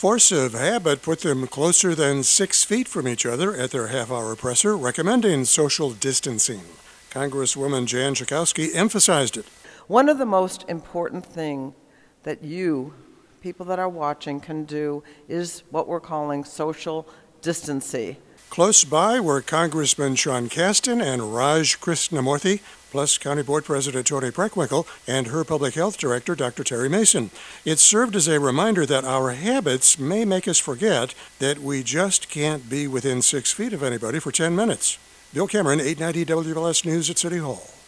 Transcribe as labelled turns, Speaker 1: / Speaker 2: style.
Speaker 1: Force of habit put them closer than 6 feet from each other at their half-hour presser, recommending social distancing. Congresswoman Jan Schakowsky emphasized it.
Speaker 2: One of the most important things that you, people that are watching, can do is what we're calling social distancing.
Speaker 1: Close by were Congressman Sean Casten and Raj Krishnamurthy, plus County Board President Tony Preckwinkle and her Public Health Director, Dr. Terry Mason. It served as a reminder that our habits may make us forget that we just can't be within 6 feet of anybody for 10 minutes. Bill Cameron, 890 WLS News at City Hall.